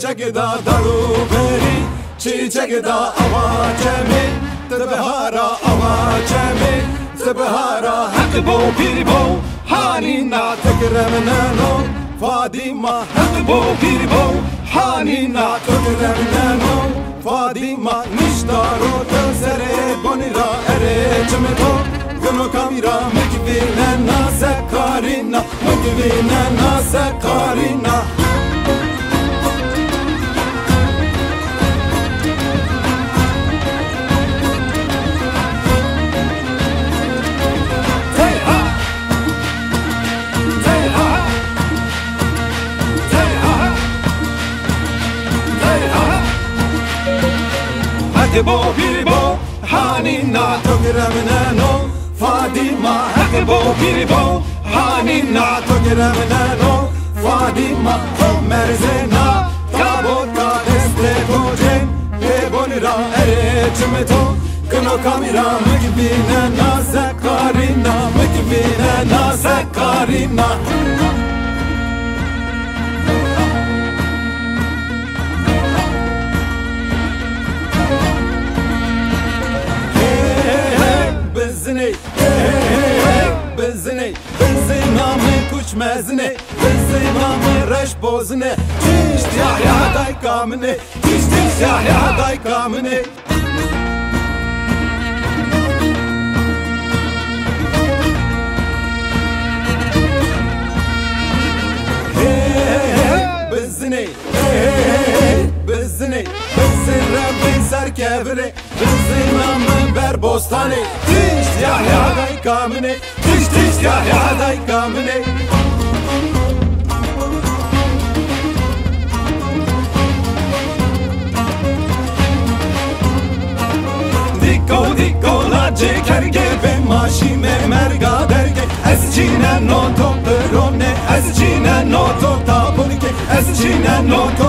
çiçek da daru beri, çiçek da avacemi, tebehara avacemi, tebehara hak bo pir bo, hanina tekremneno, Fadima hak bo pir bo, hanina tekremneno, Fadima nishtaro tezere bonira ere çmeto, Gano kamira mekvine nase karina, mekvine nase karina. Bo bir bo hanina togremneno Fadima hak bo bir bo hanina togremneno Fadima merzena tabota deste bojem e bonira ere çmeto Kno kamera mekbine naze karina mekbine naze karina Bezine, bezine, beziname kuç mezine, beziname reş bozine, tişt ya day kamine, tişt ya day kamine. Bezine, bezine, bezine serkevre, beziname ber bostane. Ya day kamine, tiş ya day kamine. Dikko la cekerge ve maşime merga derge. Ez çine no to perone, ez çine no to tabunike, ez çine no to